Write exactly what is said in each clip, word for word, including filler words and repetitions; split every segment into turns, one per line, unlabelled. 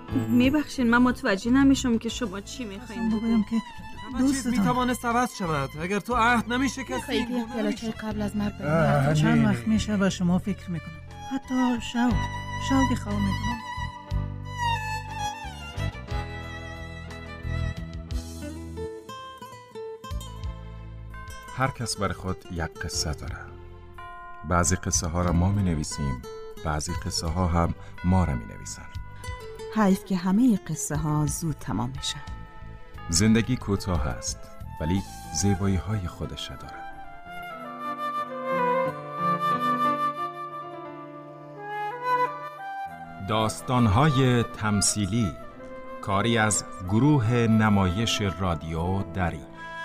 میبخشین من متوجه نمیشم که شما چی میخواین
بگویم که دوستتان
میتوانست عوض شود اگر تو عهد نمیشکستی.
پیاله قبل از مرگ بریم.
چند وقت میشه و شما فکر میکنم حتی شو شو که خواه میکنم.
هر کس برای خود یک قصه داره. بعضی قصه ها را ما می نویسیم، بعضی قصه ها هم ما را می نویسن.
حیف که همه قصه ها زود تمام میشن.
زندگی کوتاه است ولی زیبایی های خودش داره. داستان‌های تمثیلی، کاری از گروه نمایش رادیو دری.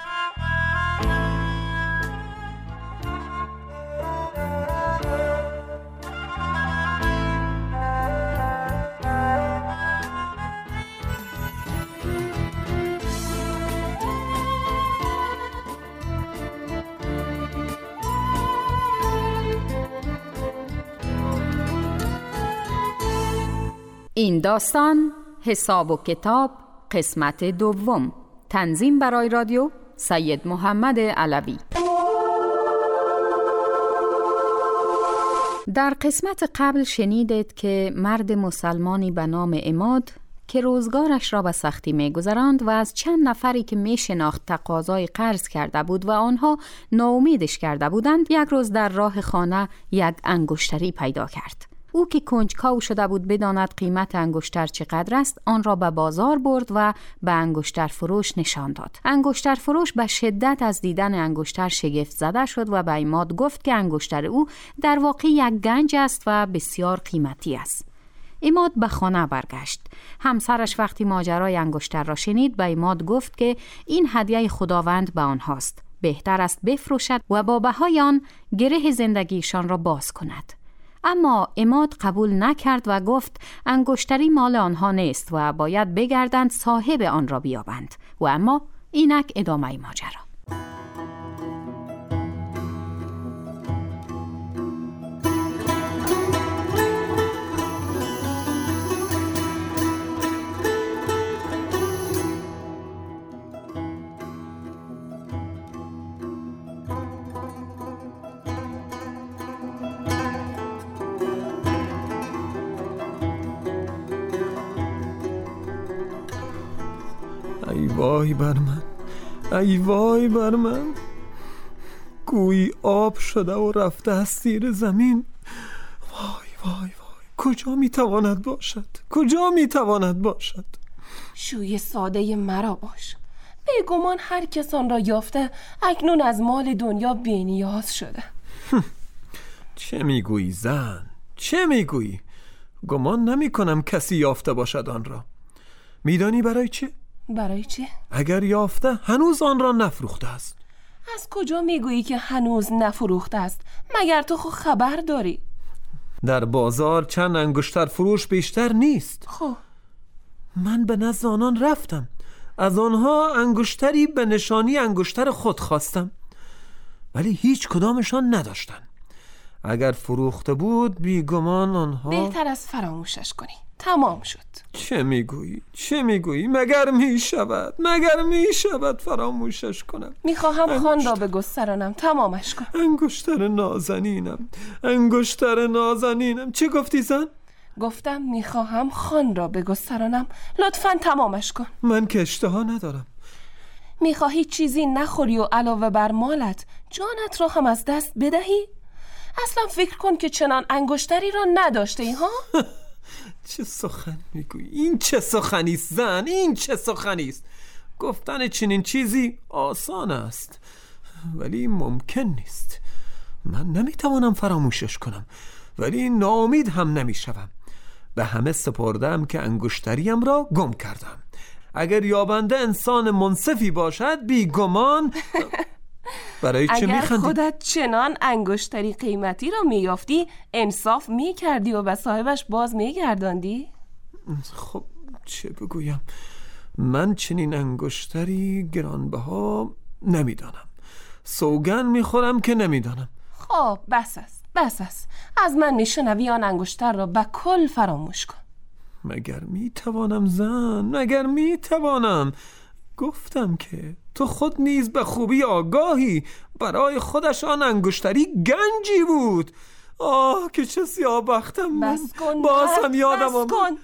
این داستان حساب و کتاب قسمت دوم. تنظیم برای رادیو سید محمد علوی. در قسمت قبل شنیدید که مرد مسلمانی به نام عماد که روزگارش را به سختی می‌گذراند و از چند نفری که می‌شناخت تقاضای قرض کرده بود و آنها ناامیدش کرده بودند، یک روز در راه خانه یک انگشتری پیدا کرد. او که کنجکاو شده بود بداند قیمت انگشتر چقدر است، آن را به بازار برد و به انگشتر فروش نشان داد. انگشتر فروش به شدت از دیدن انگشتر شگفت زده شد و به عماد گفت که انگشتر او در واقع یک گنج است و بسیار قیمتی است. عماد به خانه برگشت. همسرش وقتی ماجرای انگشتر را شنید به عماد گفت که این هدیه خداوند به آنهاست. بهتر است بفروشد و با بهای آن گره زندگیشان را باز کند. اما عماد قبول نکرد و گفت انگشتری مال آنها نیست و باید بگردند صاحب آن را بیابند. و اما اینک ادامه ماجرا.
ای وای بر من، ای وای بر من، گویی آب شده و رفته از زیر زمین. وای وای وای، کجا میتواند باشد؟ کجا میتواند باشد؟
شوی ساده مرا باش. بیگمان هر کسان را یافته اکنون از مال دنیا بی‌نیاز شده.
چه میگویی زن؟ چه میگویی؟ گمان نمی کنم کسی یافته باشد آن را. میدانی برای چه؟
برای چه؟
اگر یافته هنوز آن را نفروخته است.
از کجا میگویی که هنوز نفروخته است؟ مگر تو خود خبر داری؟
در بازار چند انگشتر فروش بیشتر نیست.
خب
من به نزد آنان رفتم، از آنها انگشتری به نشانی انگشتر خود خواستم، ولی هیچ کدامشان نداشتن. اگر فروخته بود بیگمان آنها...
بهتر از فراموشش کنی. تمام شد.
چه میگویی؟ چه میگویی؟ مگر میشود؟ مگر میشود فراموشش کنم؟
میخواهم خان را بگسترانم. تمامش کن.
انگشتر نازنینم، انگشتر نازنینم. چه گفتی زن؟
گفتم میخواهم خان را بگسترانم. لطفاً تمامش کن.
من که اشتها ندارم.
میخواهی چیزی نخوری و علاوه بر مالت جانت را هم از دست بدهی؟ اصلا فکر کن که چنان انگشتری را نداشته ای ها؟
چه سخن میگویی؟ این چه سخنی است زن؟ این چه سخنی است؟ گفتن چنین چیزی آسان است ولی ممکن نیست. من نمیتوانم فراموشش کنم ولی ناامید هم نمیشوم. به همه سپردم که انگشتریم را گم کردم. اگر یابنده انسان منصفی باشد بیگمان... برای چه
اگر
میخندی؟
خودت چنان انگشتری قیمتی را میافتی انصاف میکردی و به صاحبش باز میگرداندی؟
خب چه بگویم؟ من چنین انگشتری گرانبها نمیدانم. سوگن میخورم که نمیدانم.
خب بس است، بس است. از من میشنوی آن انگشتر را به کل فراموش کن.
مگر می توانم زن؟ مگر می توانم؟ گفتم که تو خود نیز به خوبی آگاهی. برای خودش آن انگشتری گنجی بود. آه که چه سیاه بختم من.
بس کن
باز هم یادم
بس
آمد.
کن.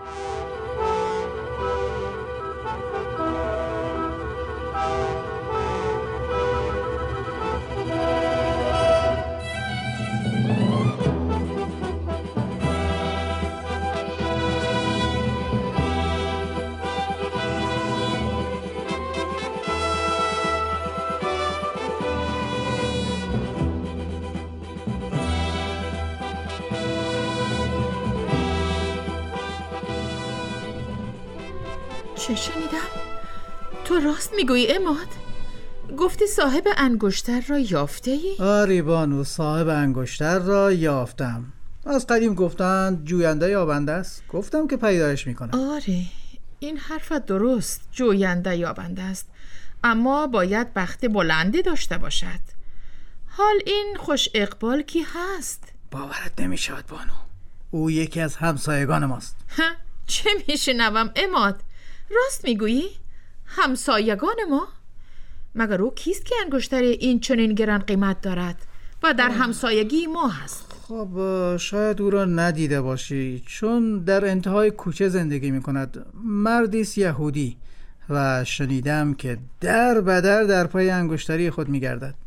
چه شنیدم؟ تو راست میگویی عماد؟ گفتی صاحب انگشتر را یافته ای؟
آری بانو، صاحب انگشتر را یافتم. از قدیم گفتند جوینده یابنده است. گفتم که پیدایش میکنم.
آره، این حرفت درست، جوینده یابنده است، اما باید بخت بلندی داشته باشد. حال این خوش اقبال کی هست؟
باورت نمیشود بانو، او یکی از همسایگان ماست.
ها، چه میشنوم عماد؟ راست میگویی؟ همسایگان ما؟ مگر او کیست که انگشتر این چنین گران قیمت دارد و در همسایگی ما هست؟
خب شاید او را ندیده باشی، چون در انتهای کوچه زندگی میکند. مردیست یهودی و شنیدم که در بدر در پای انگشتری خود میگردد.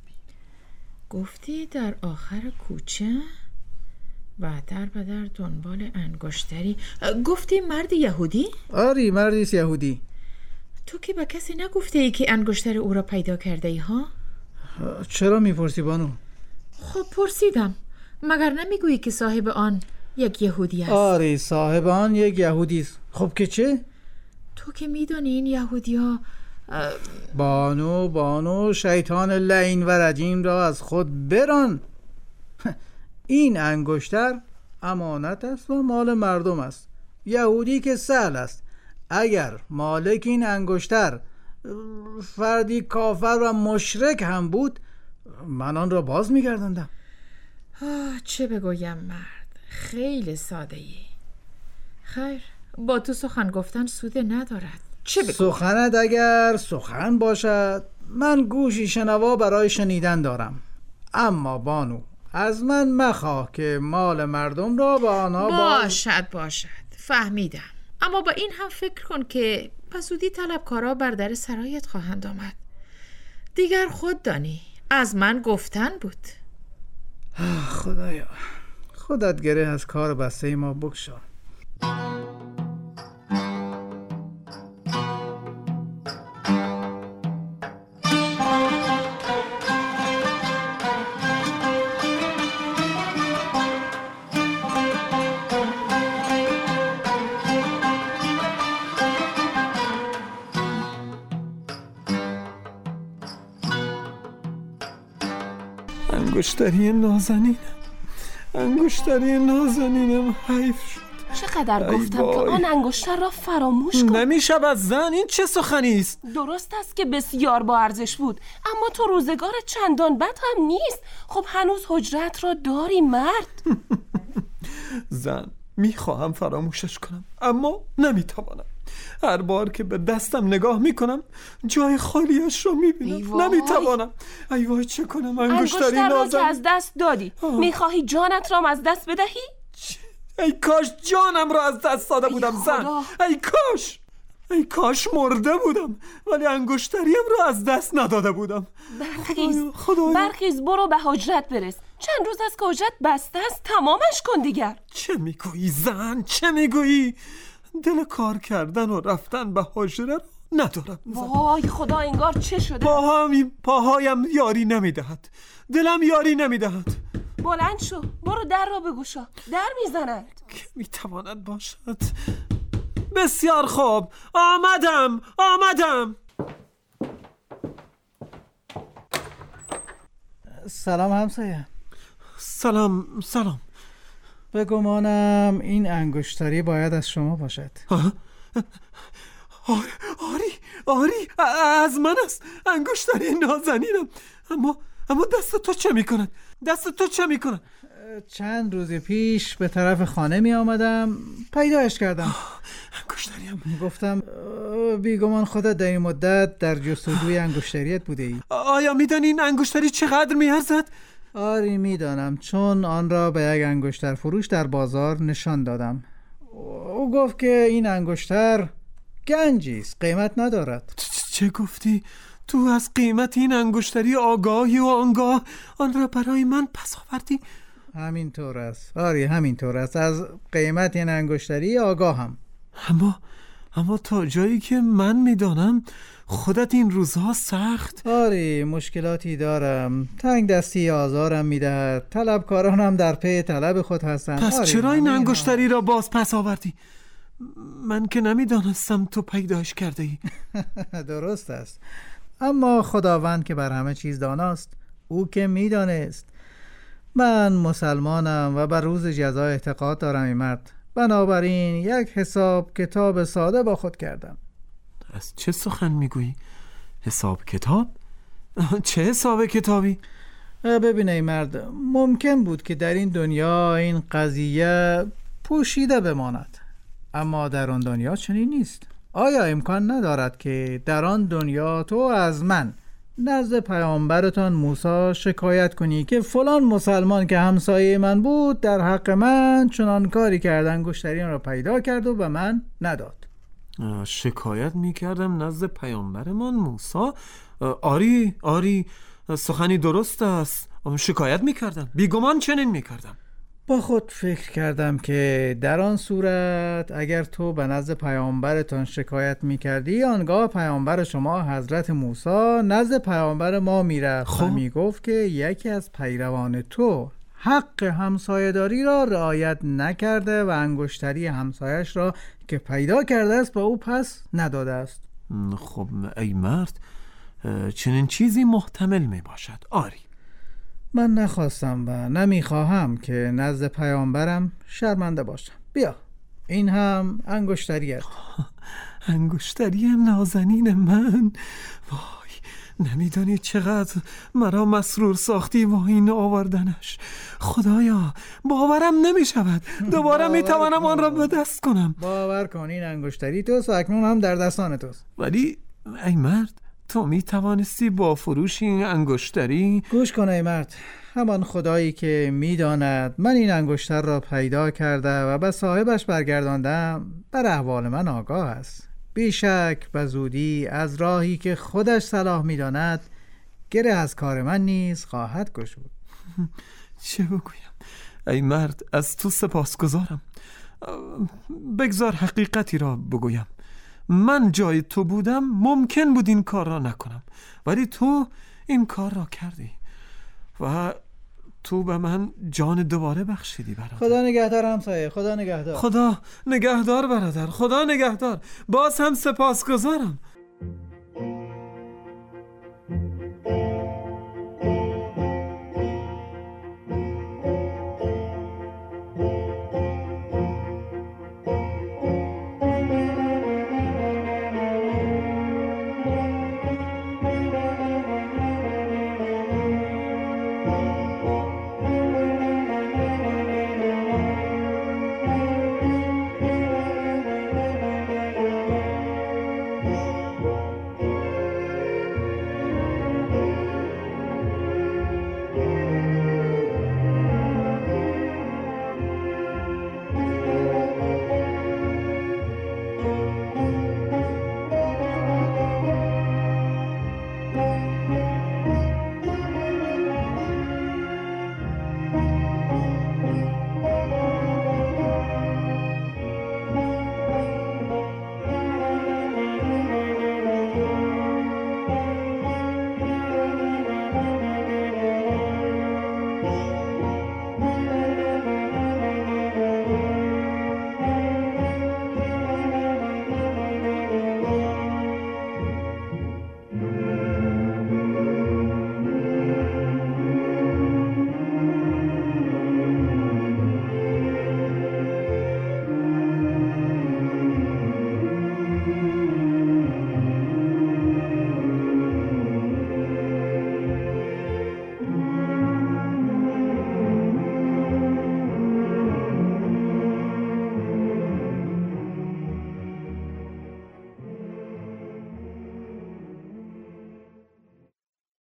گفتی در آخر کوچه و در بدر دنبال انگشتری. گفتی مرد یهودی؟
آری، مردیست یهودی.
تو که به کسی نگفته ای که انگشتر او را پیدا کرده ای ها؟
چرا میپرسی بانو؟
خب پرسیدم، مگر نمیگویی که صاحب آن یک یهودی است؟
آری، صاحب آن یک یهودی است. خب که چه؟
تو که میدانی این یهودی ها
بانو بانو شیطان لعین و رجیم را از خود بران. این انگشتر امانت است و مال مردم است. یهودی که سهل است. اگر مالک این انگشتر فردی کافر و مشرک هم بود، من آن را باز می‌گرداندم.
چه بگویم مرد، خیلی ساده ای. خیر، با تو سخن گفتن سود ندارد. چه بگویم؟
سخنت اگر سخن باشد، من گوشی شنوا برای شنیدن دارم. اما بانو، از من مخواه که مال مردم را با آنها
باشد باشد فهمیدم، اما با این هم فکر کن که پسودی طلبکارا بر در سرایت خواهند آمد. دیگر خود دانی، از من گفتن بود.
خدایا، خودت گره از کار بسته ما بگشا.
انگشتری نازنینم، انگشتری نازنینم، حیف شد.
چقدر گفتم که آن انگشتر را فراموش کن.
نمیشود زن، این چه سخنی است؟
درست است که بسیار با ارزش بود، اما تو روزگار چندان بد هم نیست. خب هنوز حجرت را داری مرد.
زن، میخواهم فراموشش کنم اما نمیتوانم. هر بار که به دستم نگاه میکنم جای خالیش رو میبینم. نمیتوانم. ای وای چه کنم؟ انگشتری
نازنین را
نازن
که از دست دادی، میخواهی جانت را از دست بدهی؟
ای کاش جانم را از دست داده بودم زن. ای کاش ای کاش مرده بودم ولی انگشتریم را از دست نداده بودم.
برخیز برخیز برو به حجرت برس. چند روز از که حجرت بسته است، تمامش کن دیگر.
چه میگویی زن؟ چه میگویی؟ دل کار کردن و رفتن به حجره ندارم.
وای خدا، انگار چه شده؟
پاهایم پاهایم یاری نمیدهد، دلم یاری نمیدهد.
بلند شو، برو در را بگوشا، در میزند.
که میتواند باشد؟ بسیار خوب، آمدم آمدم.
سلام همسایه.
سلام سلام.
به گمانم این انگشتری باید از شما باشد.
آری آری آری از من است، انگشتری نازنینم. اما اما دست تو چه میکند؟ دست تو چه میکند؟
چند روز پیش به طرف خانه می آمدم، پیدایش کردم.
انگشتریم.
گفتم بیگمان خودت در این مدت در جستجوی انگشتریت بوده ای.
آیا میدانی این انگشتری چقدر میارزد؟
آری میدانم، چون آن را به یک انگشتر فروش در بازار نشان دادم. او گفت که این انگشتر گنجی است، قیمت ندارد.
چه گفتی؟ تو از قیمت این انگشتری آگاهی و آنگاه آن را برای من پس آوردی؟
همین طور است. آری همین طور است. از قیمت این انگشتری آگاهم.
اما اما تا جایی که من میدانم خودت این روزها سخت.
آری مشکلاتی دارم، تنگ دستی آزارم میدهد، طلبکارانم در پی طلب خود هستند.
پس چرا این انگشتری را باز پس آوردی؟ من که نمیدانستم تو پیداش کرده ای.
درست است، اما خداوند که بر همه چیز داناست. او که میدانست من مسلمانم و بر روز جزا اعتقاد دارم این مرد، بنابراین یک حساب کتاب ساده با خود کردم.
از چه سخن میگویی؟ حساب کتاب؟ چه حساب کتابی؟
ببین ای مرد، ممکن بود که در این دنیا این قضیه پوشیده بماند، اما در آن دنیا چنین نیست. آیا امکان ندارد که در آن دنیا تو از من نزد پیامبرتان موسی شکایت کنی که فلان مسلمان که همسایه من بود در حق من چنان کاری کرد، انگشتری را پیدا کرد و به من نداد؟
شکایت میکردم نزد پیامبرمان موسی؟ آری آری سخنی درست است، شکایت میکردم، بیگمان چنین میکردم.
با خود فکر کردم که در آن صورت اگر تو به نزد پیامبرتان شکایت میکردی، آنگاه پیامبر شما حضرت موسی نزد پیامبر ما میرفت خب؟ و میگفت که یکی از پیروان تو حق همسایه‌داری را رعایت نکرده و انگشتری همسایش را که پیدا کرده است به او پس نداده است.
خب ای مرد، چنین چیزی محتمل می باشد. آری
من نخواستم و نمیخواهم که نزد پیامبرم شرمنده باشم. بیا این هم انگشتریت.
انگشتری نازنین من، وای نمیدانی چقدر مرا مسرور ساختی با این آوردنش. خدایا باورم نمی شود دوباره می توانم آن را به دست کنم.
باور کن این انگشتری توست و اکنون هم در دستان توست.
ولی ای مرد، تو می توانستی با فروش این انگشتری؟
گوش کن ای مرد، همان خدایی که می داند من این انگشتر را پیدا کرده و به صاحبش برگرداندم بر احوال من آگاه است. بیشک به زودی از راهی که خودش صلاح می داند گره از کار من نیز خواهد گشود.
چه بگویم؟ ای مرد از تو سپاسگزارم. بگذار حقیقتی را بگویم. من جای تو بودم ممکن بود این کار را نکنم، ولی تو این کار را کردی و تو به من جان دوباره بخشیدی برادر.
خدا نگهدار همسایه، خدا نگهدار.
خدا نگهدار برادر، خدا نگهدار. باز هم سپاسگزارم.